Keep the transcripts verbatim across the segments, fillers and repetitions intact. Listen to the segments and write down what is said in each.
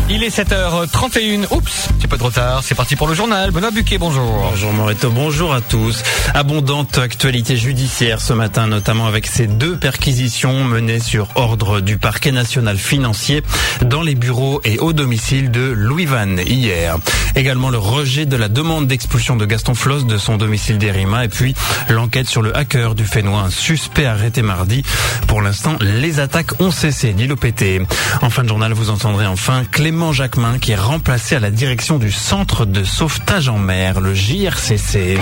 Il est sept heures trente et une. Oups, c'est pas trop tard. C'est parti pour le journal. Benoît Buquet, bonjour. Bonjour Moreto, bonjour à tous. Abondante actualité judiciaire ce matin, notamment avec ces deux perquisitions menées sur ordre du parquet national financier dans les bureaux et au domicile de Louis Van hier. Également le rejet de la demande d'expulsion de Gaston Flosse de son domicile d'Erima et puis l'enquête sur le hacker du Fénois, un suspect arrêté mardi. Pour l'instant, les attaques ont cessé, dit l'O P T. En fin de journal, vous entendrez enfin Clément Jacquemin qui est remplacé à la direction du centre de sauvetage en mer, le J R C C.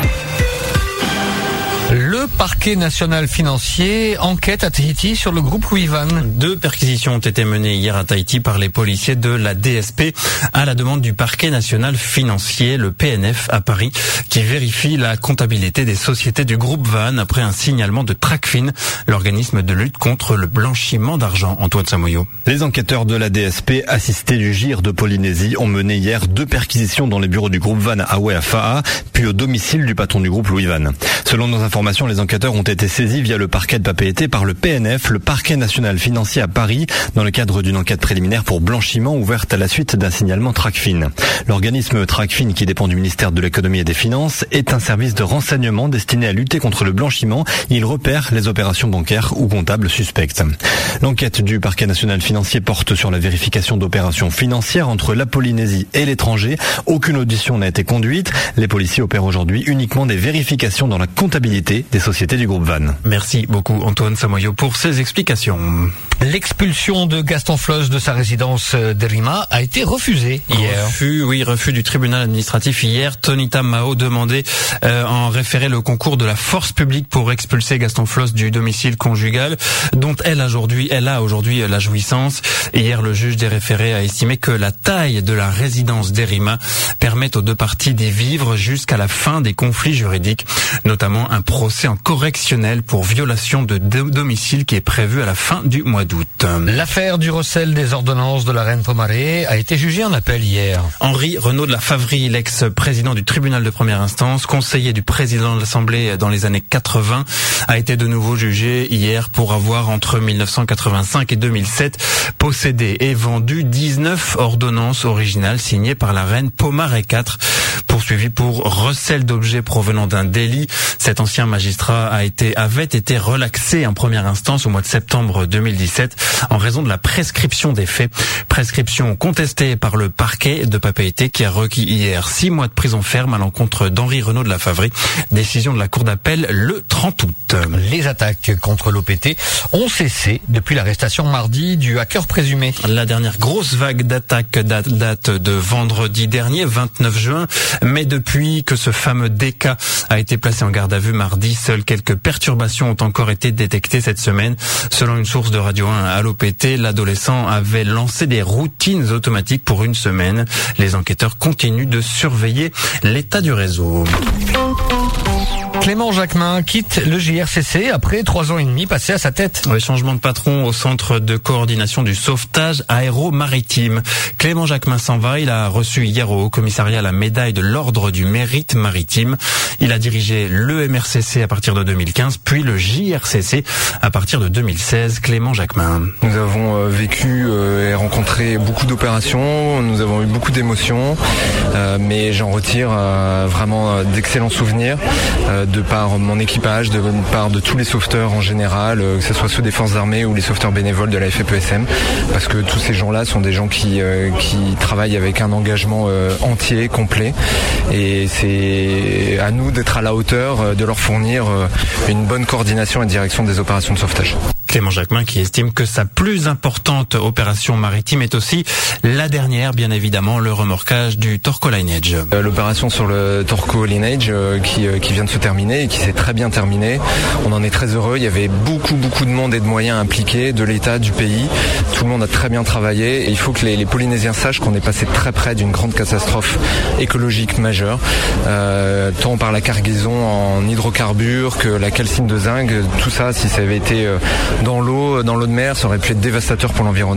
Le parquet national financier enquête à Tahiti sur le groupe Louis Van. Deux perquisitions ont été menées hier à Tahiti par les policiers de la D S P à la demande du parquet national financier, le P N F à Paris, qui vérifie la comptabilité des sociétés du groupe Van après un signalement de Tracfin, l'organisme de lutte contre le blanchiment d'argent. Antoine Samoyo. Les enquêteurs de la D S P assistés du G I R de Polynésie ont mené hier deux perquisitions dans les bureaux du groupe Van à Weafa'a, puis au domicile du patron du groupe Louis Van. Selon nos informations, les enquêteurs ont été saisis via le parquet de Papeete par le P N F, le parquet national financier à Paris, dans le cadre d'une enquête préliminaire pour blanchiment ouverte à la suite d'un signalement Tracfin. L'organisme Tracfin, qui dépend du ministère de l'économie et des finances, est un service de renseignement destiné à lutter contre le blanchiment. Il repère les opérations bancaires ou comptables suspectes. L'enquête du parquet national financier porte sur la vérification d'opérations financières entre la Polynésie et l'étranger. Aucune audition n'a été conduite. Les policiers opèrent aujourd'hui uniquement des vérifications dans la comptabilité des sociétés du groupe Van. Merci beaucoup Antoine Samoyo pour ces explications. L'expulsion de Gaston Flosse de sa résidence d'Erima a été refusée hier. Refus, oui, refus du tribunal administratif hier. Tonita Mao demandait euh, en référé le concours de la force publique pour expulser Gaston Flosse du domicile conjugal, dont elle aujourd'hui, elle a aujourd'hui la jouissance. Hier, le juge des référés a estimé que la taille de la résidence d'Erima permet aux deux parties d'y vivre jusqu'à la fin des conflits juridiques, notamment un procès en correctionnel pour violation de domicile qui est prévu à la fin du mois d'août. L'affaire du recel des ordonnances de la reine Pomaré a été jugée en appel hier. Henri Renaud de la Favrie, l'ex-président du tribunal de première instance, conseiller du président de l'Assemblée dans les années quatre-vingts, a été de nouveau jugé hier pour avoir, entre mille neuf cent quatre-vingt-cinq et deux mille sept, possédé et vendu dix-neuf ordonnances originales signées par la reine Pomaré quatre, poursuivi pour recel d'objets provenant d'un délit. Cet ancien magistrat a été, avait été relaxé en première instance au mois de septembre deux mille dix-sept en raison de la prescription des faits. Prescription contestée par le parquet de Papeete qui a requis hier six mois de prison ferme à l'encontre d'Henri Renaud de la Favrie. Décision de la cour d'appel le trente août. Les attaques contre l'O P T ont cessé depuis l'arrestation mardi du hacker présumé. La dernière grosse vague d'attaques date de vendredi dernier, vingt-neuf juin, mais depuis que ce fameux D K a été placé en garde à vue mardi, seules quelques perturbations ont encore été détectées cette semaine. Selon une source de Radio un à l'O P T, l'adolescent avait lancé des routines automatiques pour une semaine. Les enquêteurs continuent de surveiller l'état du réseau. Clément Jacquemin quitte le J R C C après trois ans et demi passés à sa tête. Oui, changement de patron au centre de coordination du sauvetage aéro-maritime. Clément Jacquemin s'en va. Il a reçu hier au Haut-Commissariat la médaille de l'Ordre du Mérite maritime. Il a dirigé le M R C C à partir de deux mille quinze, puis le J R C C à partir de deux mille seize. Clément Jacquemin. Nous avons vécu et rencontré beaucoup d'opérations. Nous avons eu beaucoup d'émotions, mais j'en retire vraiment d'excellents souvenirs. De par mon équipage, de par de tous les sauveteurs en général, que ce soit ceux des forces armées ou les sauveteurs bénévoles de la F P E S M, parce que tous ces gens-là sont des gens qui euh, qui travaillent avec un engagement euh, entier, complet, et c'est à nous d'être à la hauteur, euh, de leur fournir euh, une bonne coordination et direction des opérations de sauvetage. Clément Jacquemin qui estime que sa plus importante opération maritime est aussi la dernière, bien évidemment, le remorquage du Torco Lineage. Euh, l'opération sur le Torco Lineage euh, qui, euh, qui vient de se terminer et qui s'est très bien terminée. On en est très heureux. Il y avait beaucoup, beaucoup de monde et de moyens impliqués, de l'État, du pays. Tout le monde a très bien travaillé et il faut que les, les Polynésiens sachent qu'on est passé très près d'une grande catastrophe écologique majeure, euh, tant par la cargaison en hydrocarbures que la calcine de zinc. Tout ça, si ça avait été euh, dans l'eau, dans l'eau de mer, ça aurait pu être dévastateur pour l'environnement.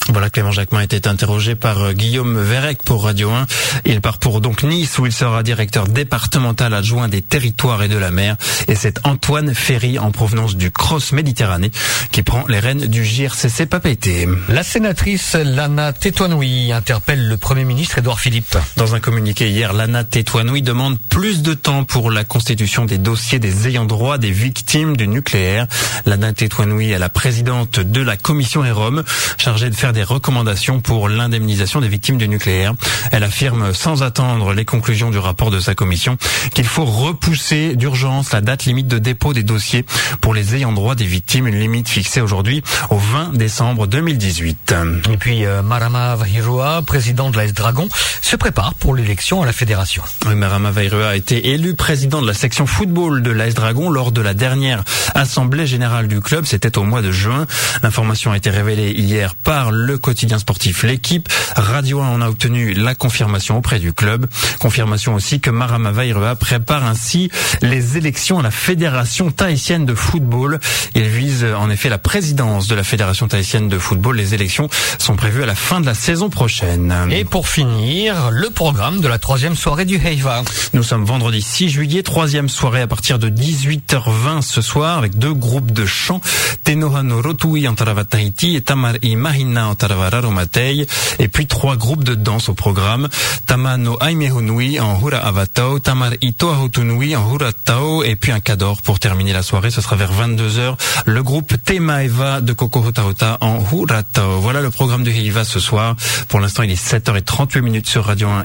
Voilà, Clément Jacquemin était interrogé par Guillaume Vérec pour Radio un. Il part pour donc Nice où il sera directeur départemental adjoint des territoires et de la mer. Et c'est Antoine Ferry en provenance du Cross Méditerranée qui prend les rênes du J R C C Papeete. La sénatrice Lana Tetuanui interpelle le Premier ministre Édouard Philippe. Dans un communiqué hier, Lana Tetuanui demande plus de temps pour la constitution des dossiers des ayants droit des victimes du nucléaire. Lana Tetuanui est la présidente de la commission E R O M, chargée de faire des recommandations pour l'indemnisation des victimes du nucléaire. Elle affirme sans attendre les conclusions du rapport de sa commission qu'il faut repousser d'urgence la date limite de dépôt des dossiers pour les ayants droit des victimes, une limite fixée aujourd'hui au vingt décembre deux mille dix-huit. Et puis euh, Marama Vairua, président de l'A S Dragon, se prépare pour l'élection à la fédération. Oui, Marama Vairua a été élu président de la section football de l'A S Dragon lors de la dernière assemblée générale du club. C'était au mois de juin. L'information a été révélée hier par le quotidien sportif L'équipe. Radio un en a obtenu la confirmation auprès du club. Confirmation aussi que Marama Vairua prépare ainsi les élections à la fédération tahitienne de football. Il vise en effet la présidence de la fédération tahitienne de football. Les élections sont prévues à la fin de la saison prochaine. Et pour finir, le programme de la troisième soirée du Heiva. Nous sommes vendredi six juillet, troisième soirée à partir de dix-huit heures vingt ce soir avec deux groupes de chants. Tenoha no Rotui en Tarawa Tahiti et Tamar i Mahina en Tarawa Raromatei. Et puis trois groupes de danse au programme. Tama no Aimehunui en Hura Avatao, Tamar i Toahotunui en Hura Tao et puis un cador pour terminer la soirée. Ce sera vers vingt-deux heures. Le groupe Temaeva de Kokohotahota en Hura Tao. Voilà le programme du Heiva ce soir. Pour l'instant, il est sept heures trente-huit minutes sur Radio un.